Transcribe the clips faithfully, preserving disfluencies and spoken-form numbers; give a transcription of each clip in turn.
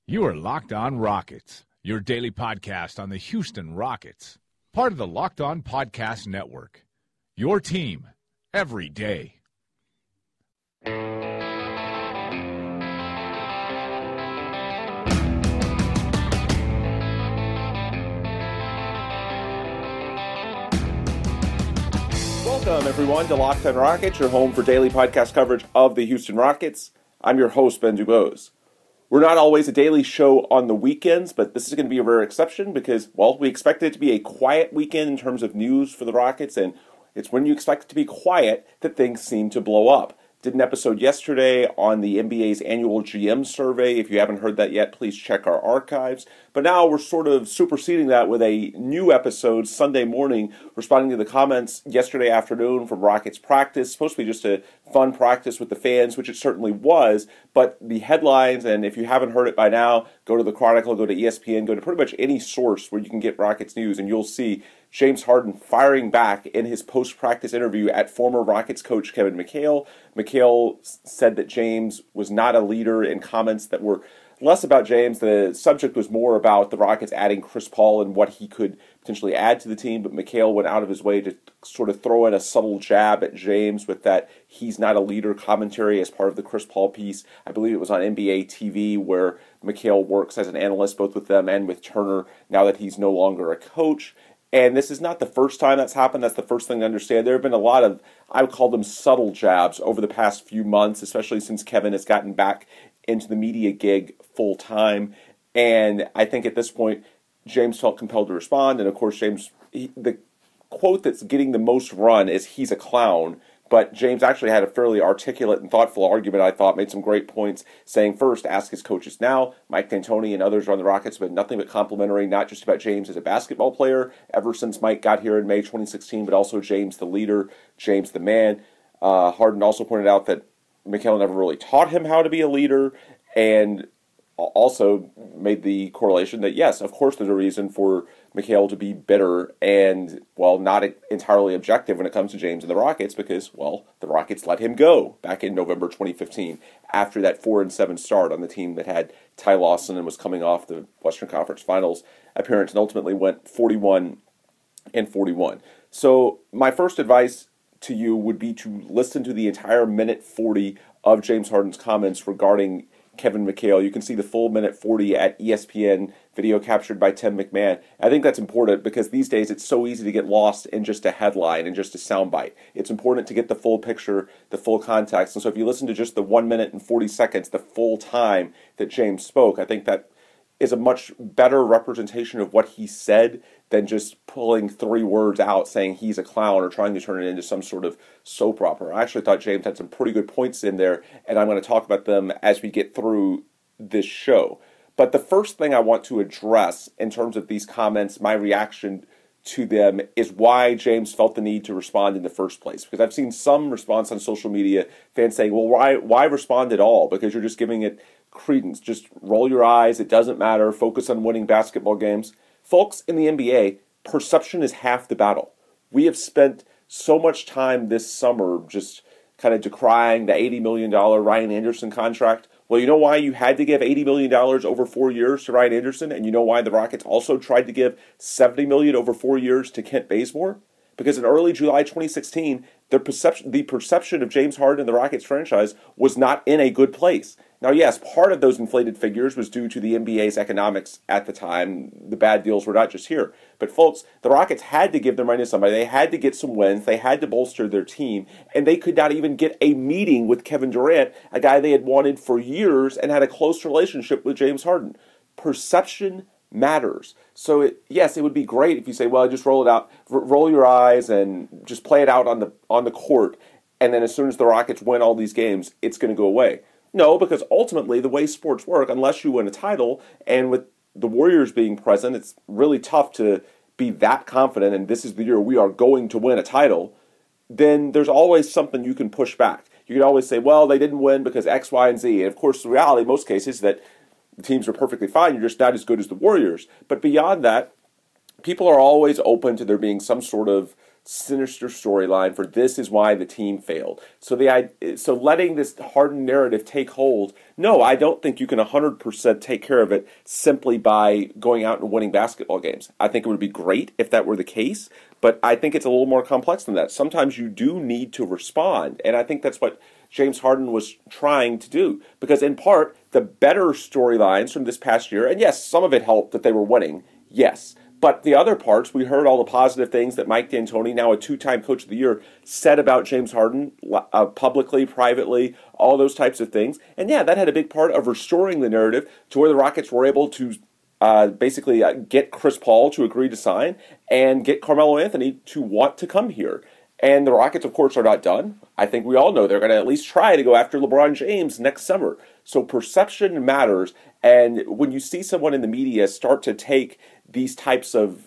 You are Locked On Rockets, your daily podcast on the Houston Rockets. Part of the Locked On Podcast Network. Your team every day. Welcome, everyone, to Locked On Rockets, your home for daily podcast coverage of the Houston Rockets. I'm your host, Ben Dubose. We're not always a daily show on the weekends, but this is going to be a rare exception because, well, we expect it to be a quiet weekend in terms of news for the Rockets, and it's when you expect it to be quiet that things seem to blow up. Did an episode yesterday on the N B A's annual G M survey. If you haven't heard that yet, please check our archives. But now we're sort of superseding that with a new episode Sunday morning, responding to the comments yesterday afternoon from Rockets practice. Supposed to be just a fun practice with the fans, which it certainly was. But the headlines, and if you haven't heard it by now, go to the Chronicle, go to E S P N, go to pretty much any source where you can get Rockets news, and you'll see James Harden firing back in his post-practice interview at former Rockets coach Kevin McHale. McHale said that James was not a leader in comments that were less about James. The subject was more about the Rockets adding Chris Paul and what he could potentially add to the team, but McHale went out of his way to sort of throw in a subtle jab at James with that he's not a leader commentary as part of the Chris Paul piece. I believe it was on N B A T V where McHale works as an analyst both with them and with Turner now that he's no longer a coach. And this is not the first time that's happened. That's the first thing to understand. There have been a lot of, I would call them subtle jabs over the past few months, especially since Kevin has gotten back into the media gig full time. And I think at this point, James felt compelled to respond. And of course, James, he, the quote that's getting the most run is "he's a clown." But James actually had a fairly articulate and thoughtful argument, I thought, made some great points, saying first, ask his coaches now. Mike D'Antoni and others around the Rockets have been nothing but complimentary, not just about James as a basketball player, ever since Mike got here in May twenty sixteen, but also James the leader, James the man. Uh, Harden also pointed out that McHale never really taught him how to be a leader, and also made the correlation that, yes, of course there's a reason for McHale to be bitter and, well, not entirely objective when it comes to James and the Rockets because, well, the Rockets let him go back in November twenty fifteen after that four and seven start on the team that had Ty Lawson and was coming off the Western Conference Finals appearance and ultimately went forty-one and forty-one. So my first advice to you would be to listen to the entire minute forty of James Harden's comments regarding Kevin McHale. You can see the full minute forty at E S P N, video captured by Tim McMahon. I think that's important because these days it's so easy to get lost in just a headline and just a soundbite. It's important to get the full picture, the full context. And so if you listen to just the one minute and forty seconds, the full time that James spoke, I think that is a much better representation of what he said than just pulling three words out saying he's a clown or trying to turn it into some sort of soap opera. I actually thought James had some pretty good points in there, and I'm going to talk about them as we get through this show. But the first thing I want to address in terms of these comments, my reaction to them, is why James felt the need to respond in the first place. Because I've seen some response on social media, fans saying, well, why, why respond at all? Because you're just giving it credence. Just roll your eyes. It doesn't matter. Focus on winning basketball games. Folks, in the N B A, perception is half the battle. We have spent so much time this summer just kind of decrying the eighty million dollars Ryan Anderson contract. Well, you know why you had to give eighty million dollars over four years to Ryan Anderson? And you know why the Rockets also tried to give seventy million dollars over four years to Kent Bazemore? Because in early July twenty sixteen, the perception, the perception of James Harden and the Rockets franchise was not in a good place. Now, yes, part of those inflated figures was due to the N B A's economics at the time. The bad deals were not just here. But, folks, the Rockets had to give their money to somebody. They had to get some wins. They had to bolster their team. And they could not even get a meeting with Kevin Durant, a guy they had wanted for years and had a close relationship with James Harden. Perception matters. So, it, yes, it would be great if you say, well, just roll it out, r- roll your eyes and just play it out on the on the court. And then as soon as the Rockets win all these games, it's going to go away. No, because ultimately the way sports work, unless you win a title, and with the Warriors being present, it's really tough to be that confident, and this is the year we are going to win a title, then there's always something you can push back. You can always say, well, they didn't win because X, Y, and Z. And of course, the reality in most cases is that the teams are perfectly fine. You're just not as good as the Warriors. But beyond that, people are always open to there being some sort of sinister storyline for this is why the team failed. So the so letting this hardened narrative take hold, no, I don't think you can one hundred percent take care of it simply by going out and winning basketball games. I think it would be great if that were the case, but I think it's a little more complex than that. Sometimes you do need to respond, and I think that's what James Harden was trying to do, because in part, the better storylines from this past year, and yes, some of it helped that they were winning, yes, but the other parts, we heard all the positive things that Mike D'Antoni, now a two-time Coach of the Year, said about James Harden, uh, publicly, privately, all those types of things. And yeah, that had a big part of restoring the narrative to where the Rockets were able to uh, basically uh, get Chris Paul to agree to sign and get Carmelo Anthony to want to come here. And the Rockets, of course, are not done. I think we all know they're going to at least try to go after LeBron James next summer. So perception matters. And when you see someone in the media start to take these types of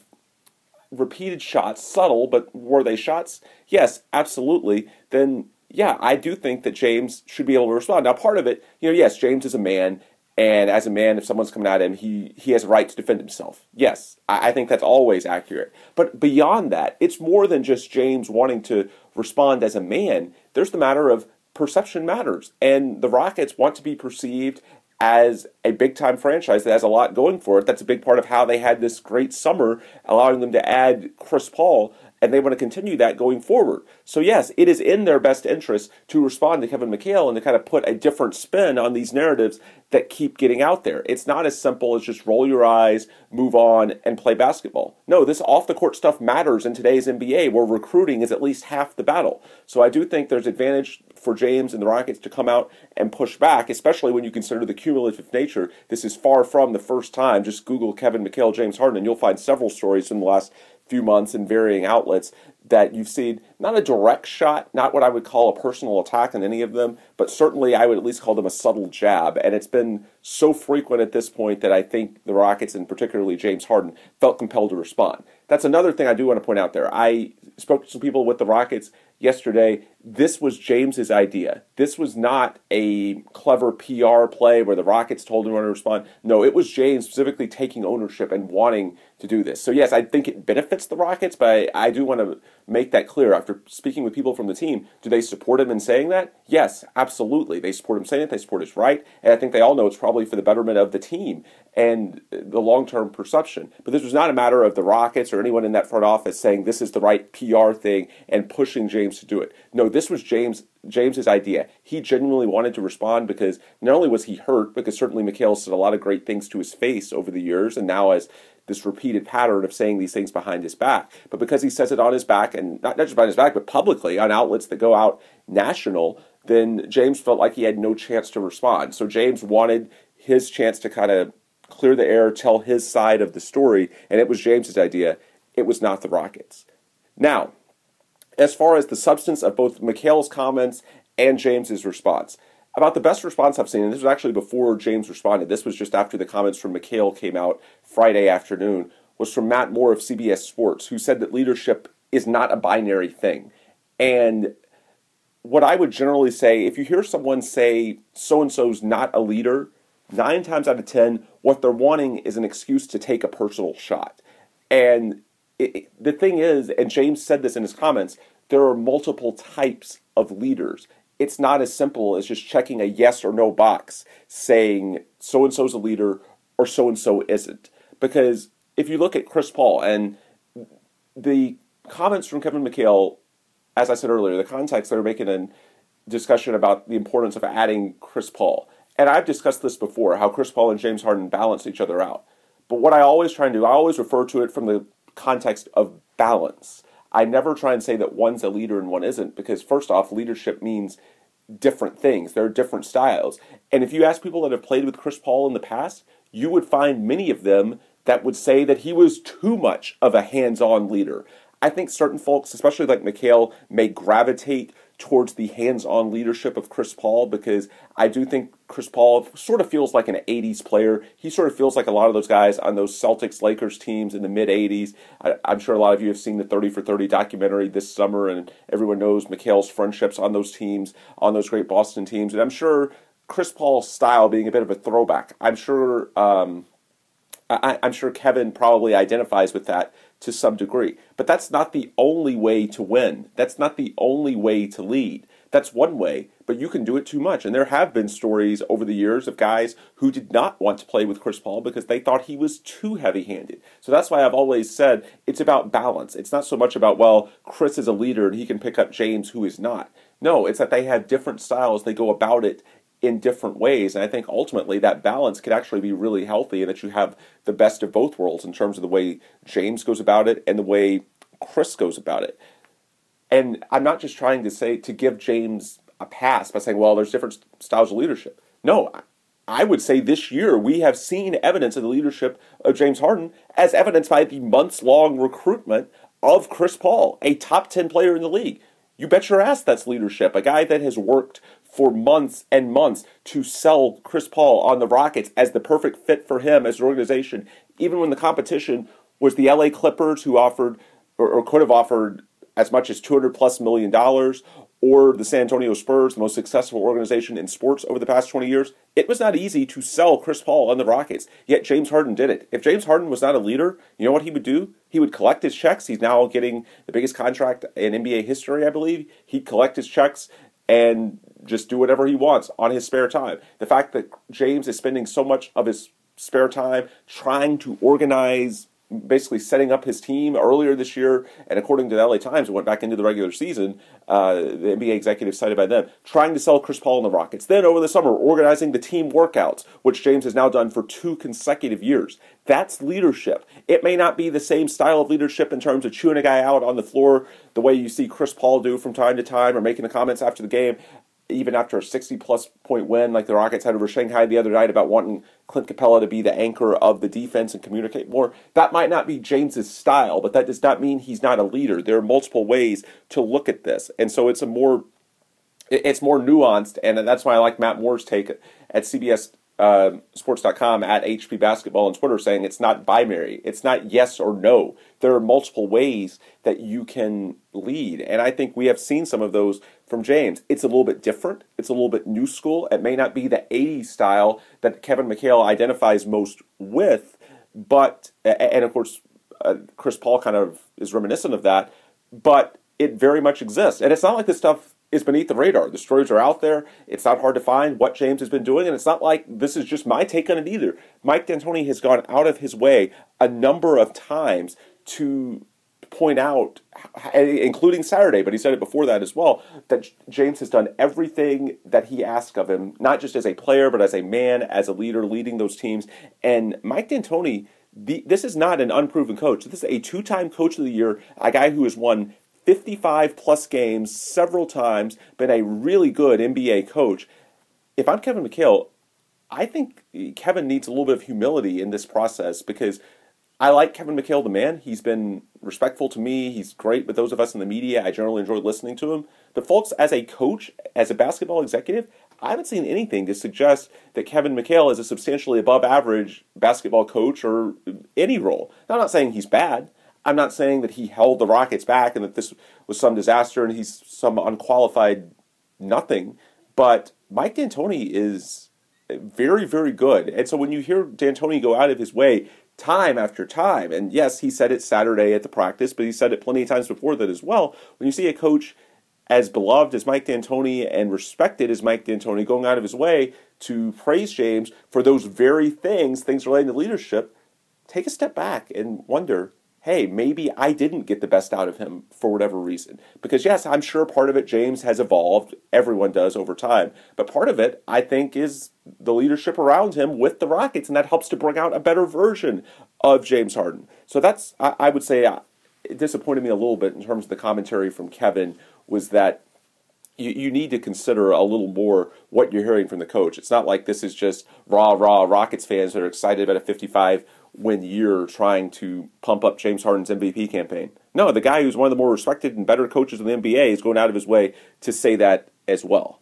repeated shots, subtle, but were they shots? Yes, absolutely. Then, yeah, I do think that James should be able to respond. Now, part of it, you know, yes, James is a man. And as a man, if someone's coming at him, he, he has a right to defend himself. Yes, I, I think that's always accurate. But beyond that, it's more than just James wanting to respond as a man. There's the matter of perception matters. And the Rockets want to be perceived as a big-time franchise that has a lot going for it. That's a big part of how they had this great summer, allowing them to add Chris Paul, and they want to continue that going forward. So yes, it is in their best interest to respond to Kevin McHale and to kind of put a different spin on these narratives that keep getting out there. It's not as simple as just roll your eyes, move on, and play basketball. No, this off-the-court stuff matters in today's N B A, where recruiting is at least half the battle. So I do think there's advantage for James and the Rockets to come out and push back, especially when you consider the cumulative nature. This is far from the first time. Just Google Kevin McHale, James Harden, and you'll find several stories from the last few months in varying outlets that you've seen not a direct shot, not what I would call a personal attack on any of them, but certainly I would at least call them a subtle jab. And it's been so frequent at this point that I think the Rockets, and particularly James Harden, felt compelled to respond. That's another thing I do want to point out there. I spoke to some people with the Rockets yesterday. This was James's idea. This was not a clever P R play where the Rockets told him to respond. No, it was James specifically taking ownership and wanting to do this. So yes, I think it benefits the Rockets, but I, I do want to make that clear. After speaking with people from the team, do they support him in saying that? Yes, absolutely. They support him saying it. They support his right. And I think they all know it's probably for the betterment of the team and the long-term perception. But this was not a matter of the Rockets or anyone in that front office saying this is the right P R thing and pushing James to do it. No, this was James James's idea. He genuinely wanted to respond because not only was he hurt, because certainly McHale said a lot of great things to his face over the years, and now has this repeated pattern of saying these things behind his back, but because he says it on his back, and not, not just behind his back, but publicly on outlets that go out national, then James felt like he had no chance to respond. So James wanted his chance to kind of clear the air, tell his side of the story, and it was James's idea. It was not the Rockets. Now, as far as the substance of both McHale's comments and James's response, about the best response I've seen, and this was actually before James responded, this was just after the comments from McHale came out Friday afternoon, was from Matt Moore of C B S Sports, who said that leadership is not a binary thing. And what I would generally say, if you hear someone say so-and-so's not a leader, nine times out of ten, what they're wanting is an excuse to take a personal shot. And it, it, the thing is, and James said this in his comments, there are multiple types of leaders. It's not as simple as just checking a yes or no box saying so-and-so's a leader or so-and-so isn't. Because if you look at Chris Paul and the comments from Kevin McHale, as I said earlier, the context they're making a discussion about the importance of adding Chris Paul. And I've discussed this before, how Chris Paul and James Harden balance each other out. But what I always try and do, I always refer to it from the context of balance. I never try and say that one's a leader and one isn't, because first off, leadership means different things. There are different styles. And if you ask people that have played with Chris Paul in the past, you would find many of them that would say that he was too much of a hands-on leader. I think certain folks, especially like McHale, may gravitate towards the hands-on leadership of Chris Paul, because I do think Chris Paul sort of feels like an eighties player. He sort of feels like a lot of those guys on those Celtics-Lakers teams in the mid-eighties. I, I'm sure a lot of you have seen the thirty for thirty documentary this summer, and everyone knows McHale's friendships on those teams, on those great Boston teams. And I'm sure Chris Paul's style being a bit of a throwback, I'm sure... Um, I, I'm sure Kevin probably identifies with that to some degree. But that's not the only way to win. That's not the only way to lead. That's one way, but you can do it too much. And there have been stories over the years of guys who did not want to play with Chris Paul because they thought he was too heavy-handed. So that's why I've always said it's about balance. It's not so much about, well, Chris is a leader and he can pick up James who is not. No, it's that they have different styles. They go about it in different ways. And I think ultimately that balance could actually be really healthy and that you have the best of both worlds in terms of the way James goes about it and the way Chris goes about it. And I'm not just trying to say to give James a pass by saying, well, there's different styles of leadership. No, I would say this year we have seen evidence of the leadership of James Harden as evidenced by the months-long recruitment of Chris Paul, a top ten player in the league. You bet your ass that's leadership. A guy that has worked for months and months to sell Chris Paul on the Rockets as the perfect fit for him as an organization, even when the competition was the L A Clippers who offered or, or could have offered as much as two hundred plus million dollars, or the San Antonio Spurs, the most successful organization in sports over the past twenty years. It was not easy to sell Chris Paul on the Rockets, yet James Harden did it. If James Harden was not a leader, you know what he would do? He would collect his checks. He's now getting the biggest contract in N B A history, I believe. He'd collect his checks and just do whatever he wants on his spare time. The fact that James is spending so much of his spare time trying to organize, basically setting up his team earlier this year, and according to the L A Times, it went back into the regular season, uh, the N B A executive cited by them, trying to sell Chris Paul and the Rockets. Then over the summer, organizing the team workouts, which James has now done for two consecutive years. That's leadership. It may not be the same style of leadership in terms of chewing a guy out on the floor the way you see Chris Paul do from time to time, or making the comments after the game, even after a sixty-plus point win like the Rockets had over Shanghai the other night about wanting Clint Capella to be the anchor of the defense and communicate more. That might not be James's style, but that does not mean he's not a leader. There are multiple ways to look at this. And so it's a more it's more nuanced, and that's why I like Matt Moore's take at C B S uh, Sports dot com at H P Basketball on Twitter, saying it's not binary. It's not yes or no. There are multiple ways that you can lead, and I think we have seen some of those from James. It's a little bit different. It's a little bit new school. It may not be the eighties style that Kevin McHale identifies most with, but, and of course, uh, Chris Paul kind of is reminiscent of that, but it very much exists. And it's not like this stuff is beneath the radar. The stories are out there. It's not hard to find what James has been doing, and it's not like this is just my take on it either. Mike D'Antoni has gone out of his way a number of times to point out, including Saturday, but he said it before that as well, that James has done everything that he asked of him, not just as a player, but as a man, as a leader, leading those teams. And Mike D'Antoni, the, this is not an unproven coach. This is a two-time coach of the year, a guy who has won fifty-five plus games several times, been a really good N B A coach. If I'm Kevin McHale, I think Kevin needs a little bit of humility in this process, because I like Kevin McHale, the man. He's been respectful to me. He's great with those of us in the media. I generally enjoy listening to him. But folks, as a coach, as a basketball executive, I haven't seen anything to suggest that Kevin McHale is a substantially above average basketball coach or any role. Now, I'm not saying he's bad. I'm not saying that he held the Rockets back and that this was some disaster and he's some unqualified nothing. But Mike D'Antoni is very, very good. And so when you hear D'Antoni go out of his way time after time, and yes, he said it Saturday at the practice, but he said it plenty of times before that as well. When you see a coach as beloved as Mike D'Antoni and respected as Mike D'Antoni going out of his way to praise James for those very things, things relating to leadership, take a step back and wonder, hey, maybe I didn't get the best out of him for whatever reason. Because yes, I'm sure part of it, James has evolved. Everyone does over time. But part of it, I think, is the leadership around him with the Rockets, and that helps to bring out a better version of James Harden. So that's, I, I would say, uh, it disappointed me a little bit in terms of the commentary from Kevin, was that you, you need to consider a little more what you're hearing from the coach. It's not like this is just rah, rah Rockets fans that are excited about a fifty-five win year trying to pump up James Harden's M V P campaign. No, the guy who's one of the more respected and better coaches in the N B A is going out of his way to say that as well.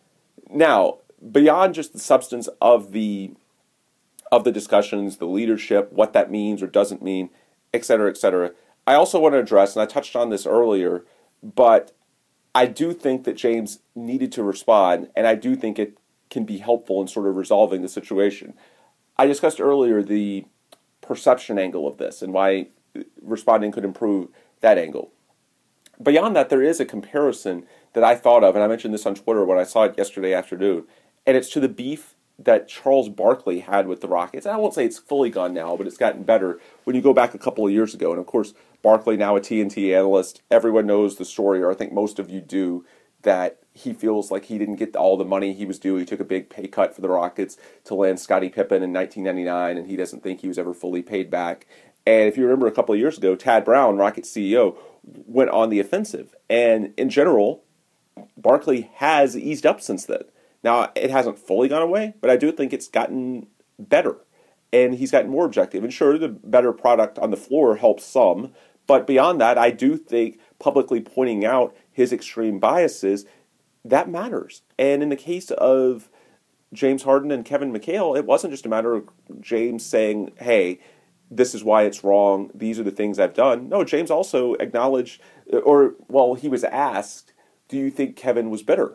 Now, beyond just the substance of the of the discussions, the leadership, what that means or doesn't mean, et cetera, et cetera, I also want to address, and I touched on this earlier, but I do think that James needed to respond, and I do think it can be helpful in sort of resolving the situation. I discussed earlier the perception angle of this and why responding could improve that angle. Beyond that, there is a comparison that I thought of, and I mentioned this on Twitter when I saw it yesterday afternoon, and it's to the beef that Charles Barkley had with the Rockets. And I won't say it's fully gone now, but it's gotten better when you go back a couple of years ago. And of course, Barkley, now a T N T analyst, everyone knows the story, or I think most of you do, that he feels like he didn't get all the money he was due. He took a big pay cut for the Rockets to land Scottie Pippen in nineteen ninety-nine, and he doesn't think he was ever fully paid back. And if you remember a couple of years ago, Tad Brown, Rockets C E O, went on the offensive. And in general, Barkley has eased up since then. Now, it hasn't fully gone away, but I do think it's gotten better. And he's gotten more objective. And sure, the better product on the floor helps some. But beyond that, I do think publicly pointing out his extreme biases, that matters. And in the case of James Harden and Kevin McHale, it wasn't just a matter of James saying, hey, this is why it's wrong, these are the things I've done. No, James also acknowledged, or, well, he was asked, do you think Kevin was bitter?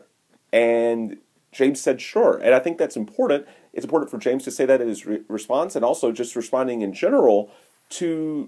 And James said, sure. And I think that's important. It's important for James to say that in his re- response, and also just responding in general to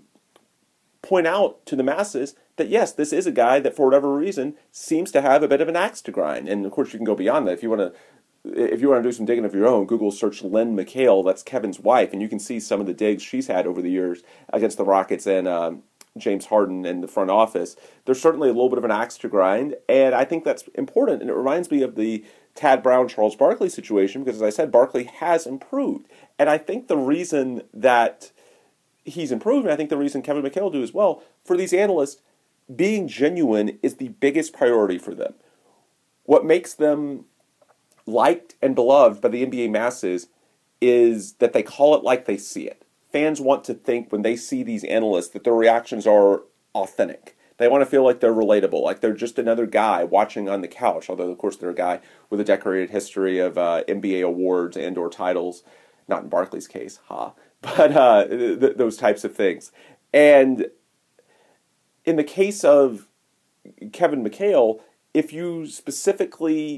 point out to the masses that, yes, this is a guy that, for whatever reason, seems to have a bit of an axe to grind. And, of course, you can go beyond that. If you want to if you want to do some digging of your own, Google search Lynn McHale, that's Kevin's wife, and you can see some of the digs she's had over the years against the Rockets and um, James Harden and the front office. There's certainly a little bit of an axe to grind, and I think that's important. And it reminds me of the Tad Brown, Charles Barkley situation, because, as I said, Barkley has improved. And I think the reason that he's improved, and I think the reason Kevin McHale do as well, for these analysts, being genuine is the biggest priority for them. What makes them liked and beloved by the N B A masses is that they call it like they see it. Fans want to think when they see these analysts that their reactions are authentic. They want to feel like they're relatable, like they're just another guy watching on the couch, although, of course, they're a guy with a decorated history of uh, N B A awards and or titles, not in Barkley's case, ha, but uh, th- those types of things. And in the case of Kevin McHale, if you specifically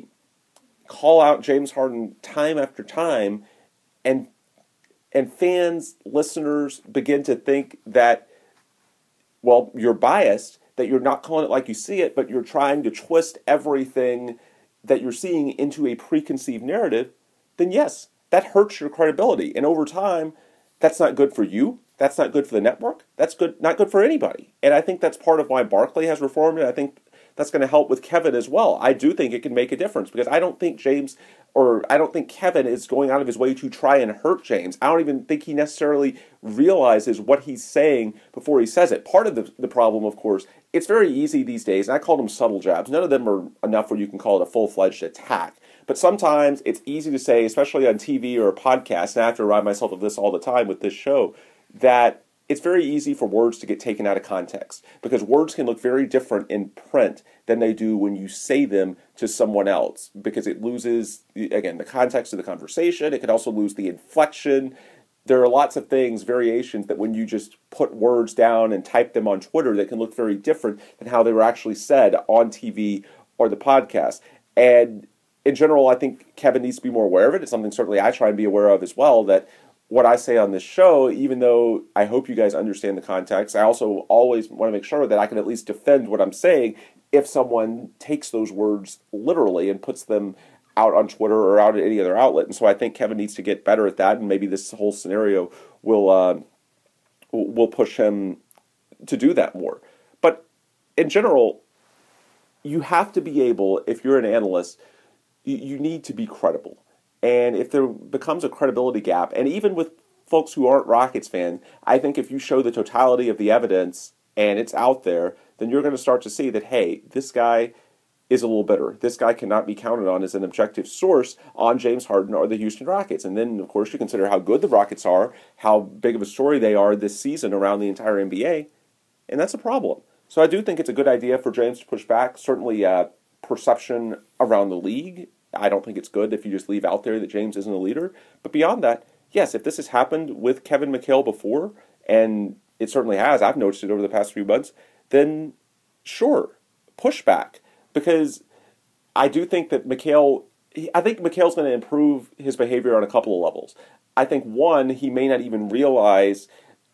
call out James Harden time after time, and and fans, listeners begin to think that, well, you're biased, that you're not calling it like you see it, but you're trying to twist everything that you're seeing into a preconceived narrative, then yes, that hurts your credibility. And over time, that's not good for you. That's not good for the network. That's good, not good for anybody. And I think that's part of why Barkley has reformed, and I think that's going to help with Kevin as well. I do think it can make a difference, because I don't think James, or I don't think Kevin is going out of his way to try and hurt James. I don't even think he necessarily realizes what he's saying before he says it. Part of the, the problem, of course, it's very easy these days, and I call them subtle jabs. None of them are enough where you can call it a full-fledged attack. But sometimes it's easy to say, especially on T V or a podcast, and I have to remind myself of this all the time with this show, that it's very easy for words to get taken out of context, because words can look very different in print than they do when you say them to someone else, because it loses, again, the context of the conversation. It can also lose the inflection. There are lots of things, variations, that when you just put words down and type them on Twitter, that can look very different than how they were actually said on T V or the podcast. And in general, I think Kevin needs to be more aware of it. It's something certainly I try and be aware of as well, that what I say on this show, even though I hope you guys understand the context, I also always want to make sure that I can at least defend what I'm saying if someone takes those words literally and puts them out on Twitter or out at any other outlet. And so I think Kevin needs to get better at that, and maybe this whole scenario will uh, will push him to do that more. But in general, you have to be able, if you're an analyst, you, you need to be credible. And if there becomes a credibility gap, and even with folks who aren't Rockets fans, I think if you show the totality of the evidence and it's out there, then you're going to start to see that, hey, this guy is a little bitter. This guy cannot be counted on as an objective source on James Harden or the Houston Rockets. And then, of course, you consider how good the Rockets are, how big of a story they are this season around the entire N B A, and that's a problem. So I do think it's a good idea for James to push back. Certainly uh, perception around the league, I don't think it's good if you just leave out there that James isn't a leader. But beyond that, yes, if this has happened with Kevin McHale before, and it certainly has, I've noticed it over the past few months, then sure, push back. Because I do think that McHale, I think McHale's going to improve his behavior on a couple of levels. I think, one, he may not even realize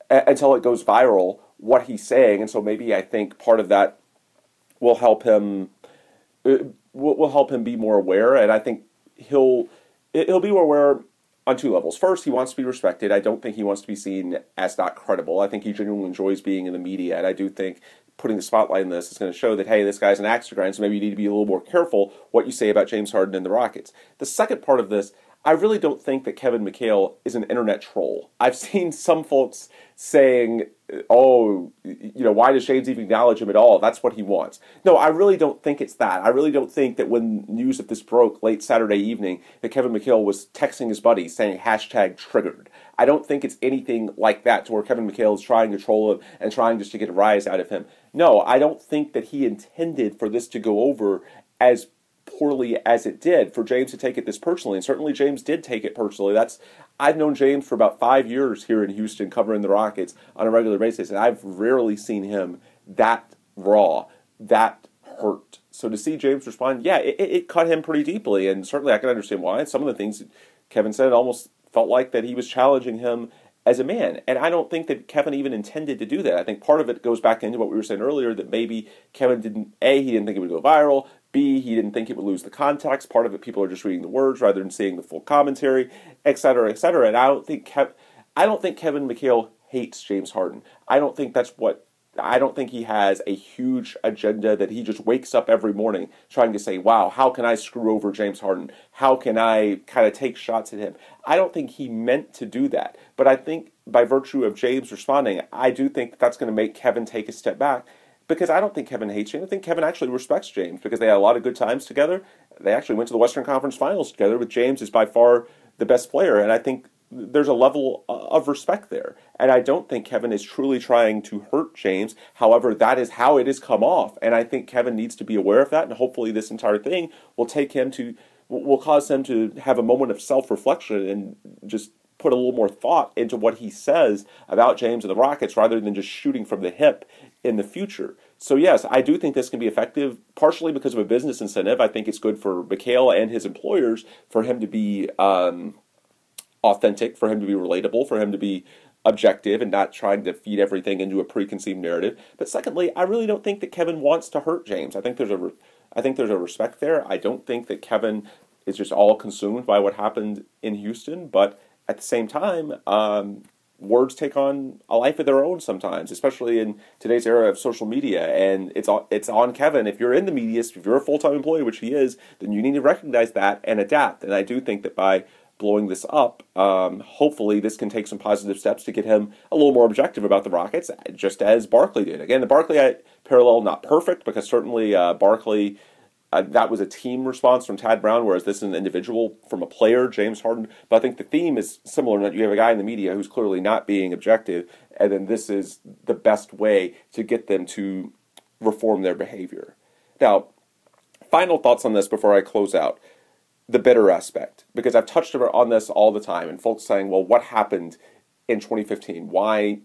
a- until it goes viral, what he's saying. And so maybe I think part of that will help him uh, will, will help him be more aware. And I think he'll he'll be more aware on two levels. First, he wants to be respected. I don't think he wants to be seen as not credible. I think he genuinely enjoys being in the media, and I do think putting the spotlight on this is going to show that, hey, this guy's an axe to grind, so maybe you need to be a little more careful what you say about James Harden and the Rockets. The second part of this, I really don't think that Kevin McHale is an internet troll. I've seen some folks saying, oh, you know, why does James even acknowledge him at all? That's what he wants. No, I really don't think it's that. I really don't think that when news of this broke late Saturday evening that Kevin McHale was texting his buddy saying hashtag triggered. I don't think it's anything like that to where Kevin McHale is trying to troll him and trying just to get a rise out of him. No, I don't think that he intended for this to go over as poorly as it did, for James to take it this personally, and certainly James did take it personally. That's I've known James for about five years here in Houston covering the Rockets on a regular basis, and I've rarely seen him that raw, that hurt. So to see James respond, yeah, it, it cut him pretty deeply, and certainly I can understand why. And some of the things that Kevin said almost felt like that he was challenging him as a man. And I don't think that Kevin even intended to do that. I think part of it goes back into what we were saying earlier, that maybe Kevin didn't, A, he didn't think it would go viral, B, he didn't think it would lose the context. Part of it, people are just reading the words rather than seeing the full commentary, et cetera, et cetera. And I don't think Kev, I don't think Kevin McHale hates James Harden. I don't think that's what, I don't think he has a huge agenda that he just wakes up every morning trying to say, wow, how can I screw over James Harden? How can I kind of take shots at him? I don't think he meant to do that. But I think by virtue of James responding, I do think that that's going to make Kevin take a step back. Because I don't think Kevin hates James. I think Kevin actually respects James because they had a lot of good times together. They actually went to the Western Conference Finals together, with James is by far the best player. And I think there's a level of respect there. And I don't think Kevin is truly trying to hurt James. However, that is how it has come off. And I think Kevin needs to be aware of that. And hopefully this entire thing will take him to, will cause him to have a moment of self-reflection and just put a little more thought into what he says about James and the Rockets rather than just shooting from the hip in the future. So yes, I do think this can be effective, partially because of a business incentive. I think it's good for McHale and his employers for him to be um, authentic, for him to be relatable, for him to be objective and not trying to feed everything into a preconceived narrative. But secondly, I really don't think that Kevin wants to hurt James. I think there's a, re- I think there's a respect there. I don't think that Kevin is just all consumed by what happened in Houston, but at the same time, um, words take on a life of their own sometimes, especially in today's era of social media. And it's on, it's on Kevin. If you're in the media, if you're a full-time employee, which he is, then you need to recognize that and adapt. And I do think that by blowing this up, um, hopefully this can take some positive steps to get him a little more objective about the Rockets, just as Barkley did. Again, the Barkley parallel, not perfect, because certainly uh, Barkley... Uh, that was a team response from Tad Brown, whereas this is an individual from a player, James Harden. But I think the theme is similar in that you have a guy in the media who's clearly not being objective, and then this is the best way to get them to reform their behavior. Now, final thoughts on this before I close out. The bitter aspect, because I've touched on this all the time, and folks saying, well, what happened in twenty fifteen? Why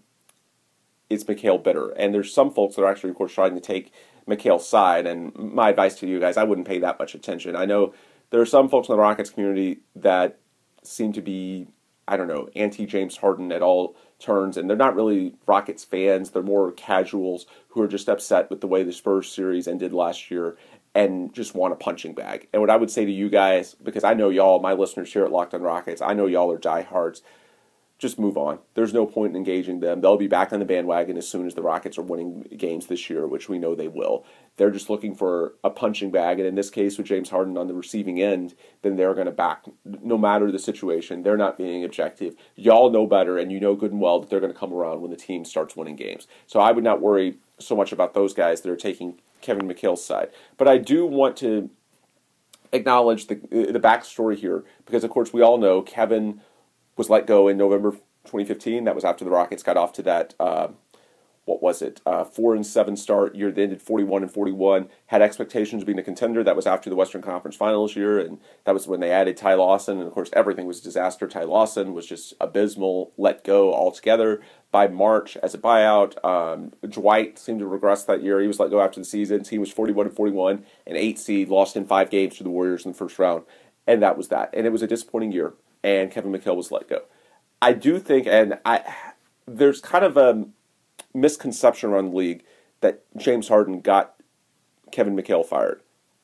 is McHale bitter? And there's some folks that are actually, of course, trying to take McHale's side, and my advice to you guys, I wouldn't pay that much attention. I know there are some folks in the Rockets community that seem to be, I don't know, anti-James Harden at all turns, and they're not really Rockets fans. They're more casuals who are just upset with the way the Spurs series ended last year and just want a punching bag. And what I would say to you guys, because I know y'all, my listeners here at Locked on Rockets, I know y'all are diehards, just move on. There's no point in engaging them. They'll be back on the bandwagon as soon as the Rockets are winning games this year, which we know they will. They're just looking for a punching bag, and in this case with James Harden on the receiving end, then they're going to back, no matter the situation. They're not being objective. Y'all know better, and you know good and well that they're going to come around when the team starts winning games. So I would not worry so much about those guys that are taking Kevin McHale's side. But I do want to acknowledge the the backstory here, because of course we all know Kevin was let go in November twenty fifteen. That was after the Rockets got off to that, uh, what was it, uh, four and seven start year. They ended forty-one and forty-one. Had expectations of being a contender. That was after the Western Conference Finals year, and that was when they added Ty Lawson. And of course, everything was a disaster. Ty Lawson was just abysmal. Let go altogether by March as a buyout. Um, Dwight seemed to regress that year. He was let go after the season. He was forty-one and forty-one, an eight seed, lost in five games to the Warriors in the first round, and that was that. And it was a disappointing year. And Kevin McHale was let go. I do think, and I, there's kind of a misconception around the league that James Harden got Kevin McHale fired.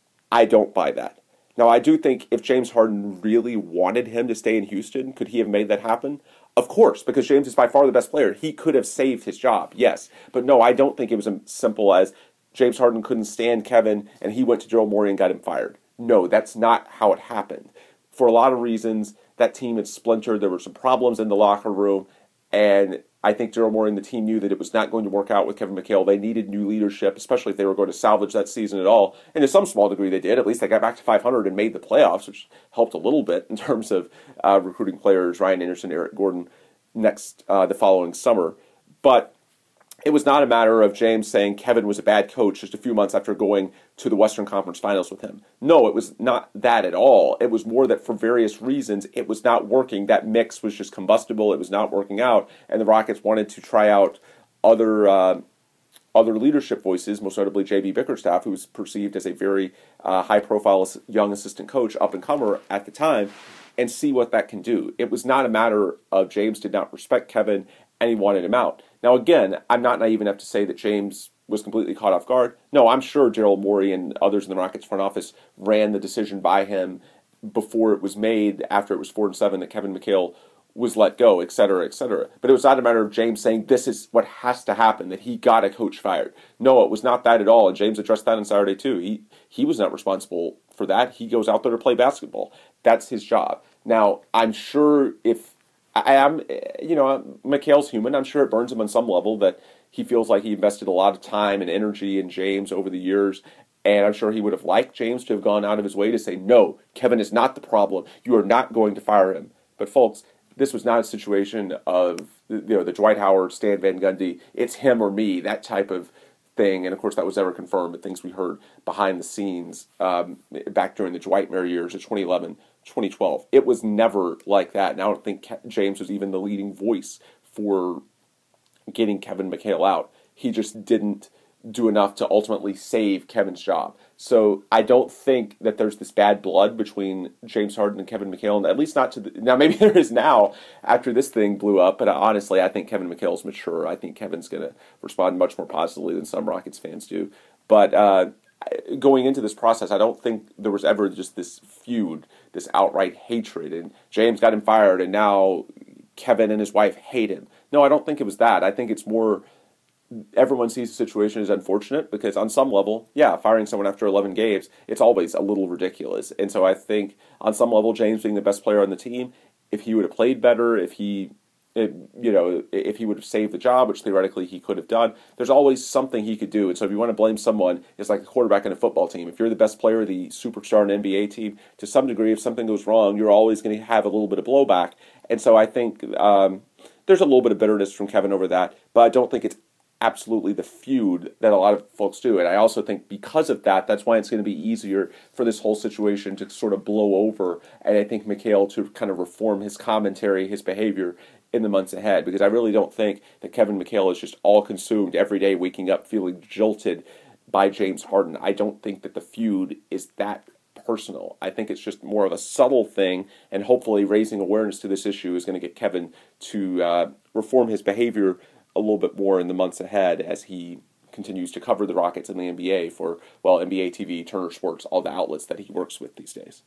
I don't buy that. Now, I do think if James Harden really wanted him to stay in Houston, could he have made that happen? Of course, because James is by far the best player. He could have saved his job, yes. But no, I don't think it was as simple as James Harden couldn't stand Kevin and he went to Daryl Morey and got him fired. No, that's not how it happened. For a lot of reasons, that team had splintered. There were some problems in the locker room, and I think Daryl Morey and the team knew that it was not going to work out with Kevin McHale. They needed new leadership, especially if they were going to salvage that season at all. And to some small degree they did. At least they got back to five hundred and made the playoffs, which helped a little bit in terms of uh, recruiting players, Ryan Anderson, Eric Gordon, next uh, the following summer. But it was not a matter of James saying Kevin was a bad coach just a few months after going to the Western Conference Finals with him. No, it was not that at all. It was more that for various reasons, it was not working. That mix was just combustible. It was not working out. And the Rockets wanted to try out other uh, other leadership voices, most notably J B Bickerstaff, who was perceived as a very uh, high-profile young assistant coach, up-and-comer at the time, and see what that can do. It was not a matter of James did not respect Kevin and he wanted him out. Now, again, I'm not naive enough to say that James was completely caught off guard. No, I'm sure Daryl Morey and others in the Rockets front office ran the decision by him before it was made, after it was four and seven, that Kevin McHale was let go, et cetera, et cetera. But it was not a matter of James saying this is what has to happen, that he got a coach fired. No, it was not that at all, and James addressed that on Saturday too. He he was not responsible for that. He goes out there to play basketball. That's his job. Now, I'm sure if I am, you know, McHale's human. I'm sure it burns him on some level that he feels like he invested a lot of time and energy in James over the years. And I'm sure he would have liked James to have gone out of his way to say, no, Kevin is not the problem. You are not going to fire him. But folks, this was not a situation of, you know, the Dwight Howard, Stan Van Gundy, it's him or me, that type of thing. And of course, that was never confirmed, but things we heard behind the scenes um, back during the Dwightmare years of twenty eleven, twenty twelve. It was never like that. And I don't think James was even the leading voice for getting Kevin McHale out. He just didn't do enough to ultimately save Kevin's job. So I don't think that there's this bad blood between James Harden and Kevin McHale, and at least not to the, now maybe there is now after this thing blew up, but honestly I think Kevin McHale's mature. I think Kevin's going to respond much more positively than some Rockets fans do. But uh, going into this process, I don't think there was ever just this feud, this outright hatred, and James got him fired and now Kevin and his wife hate him. No, I don't think it was that. I think it's more everyone sees the situation as unfortunate because on some level, yeah, firing someone after eleven games, it's always a little ridiculous. And so I think on some level, James being the best player on the team, if he would have played better, if he, if, you know, if he would have saved the job, which theoretically he could have done, there's always something he could do. And so if you want to blame someone, it's like a quarterback in a football team. If you're the best player, the superstar in an N B A team, to some degree, if something goes wrong, you're always going to have a little bit of blowback. And so I think um, there's a little bit of bitterness from Kevin over that, but I don't think it's absolutely the feud that a lot of folks do. And I also think because of that, that's why it's going to be easier for this whole situation to sort of blow over. And I think McHale to kind of reform his commentary, his behavior in the months ahead, because I really don't think that Kevin McHale is just all consumed every day waking up feeling jilted by James Harden. I don't think that the feud is that personal. I think it's just more of a subtle thing, and hopefully raising awareness to this issue is going to get Kevin to uh, reform his behavior a little bit more in the months ahead as he continues to cover the Rockets in the N B A for, well, N B A T V, Turner Sports, all the outlets that he works with these days.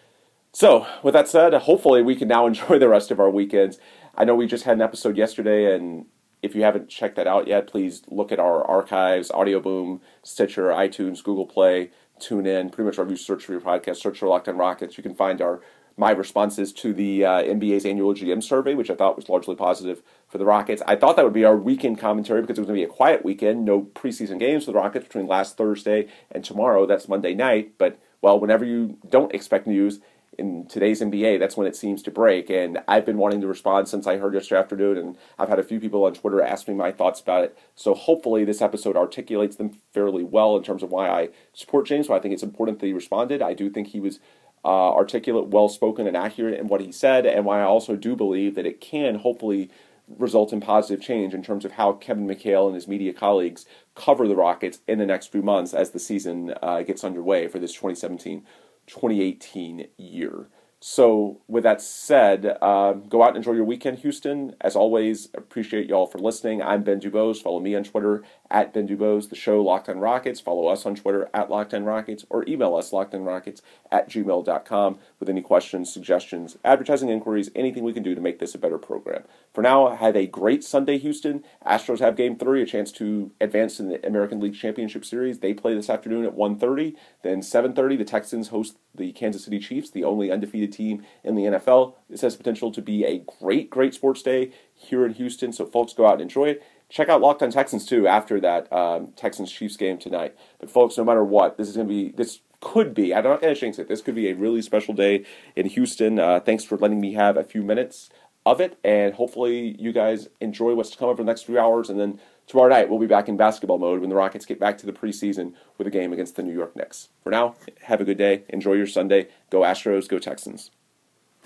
So, with that said, hopefully we can now enjoy the rest of our weekends. I know we just had an episode yesterday, and if you haven't checked that out yet, please look at our archives, Audio Boom, Stitcher, iTunes, Google Play, TuneIn, pretty much wherever you search for your podcast, search for Locked On Rockets. You can find our my responses to the uh, N B A's annual G M survey, which I thought was largely positive for the Rockets. I thought that would be our weekend commentary because it was going to be a quiet weekend, no preseason games for the Rockets between last Thursday and tomorrow. That's Monday night. But, well, whenever you don't expect news in today's N B A, that's when it seems to break. And I've been wanting to respond since I heard yesterday afternoon, and I've had a few people on Twitter ask me my thoughts about it. So hopefully this episode articulates them fairly well in terms of why I support James. So I think it's important that he responded. I do think he was Uh, articulate, well-spoken, and accurate in what he said, and why I also do believe that it can hopefully result in positive change in terms of how Kevin McHale and his media colleagues cover the Rockets in the next few months as the season uh, gets underway for this twenty seventeen twenty eighteen year. So with that said, uh, go out and enjoy your weekend, Houston. As always, appreciate y'all for listening. I'm Ben Dubose. Follow me on Twitter at Ben Dubose. The show Locked On Rockets. Follow us on Twitter at Locked On Rockets, or email us lockedonrockets at gmail dot com with any questions, suggestions, advertising inquiries, anything we can do to make this a better program. For now, have a great Sunday, Houston. Astros have Game three, a chance to advance in the American League Championship Series. They play this afternoon at one thirty. Then seven thirty, the Texans host the Kansas City Chiefs, the only undefeated team in the N F L. This has potential to be a great, great sports day here in Houston, so folks, go out and enjoy it. Check out Locked On Texans, too, after that um, Texans-Chiefs game tonight. But folks, no matter what, this is going to be, this could be, I'm not going to jinx it, this could be a really special day in Houston. Uh, thanks for letting me have a few minutes of it, and hopefully you guys enjoy what's to come over the next few hours, and then tomorrow night we'll be back in basketball mode when the Rockets get back to the preseason with a game against the New York Knicks. For now, have a good day, enjoy your Sunday, go Astros, go Texans.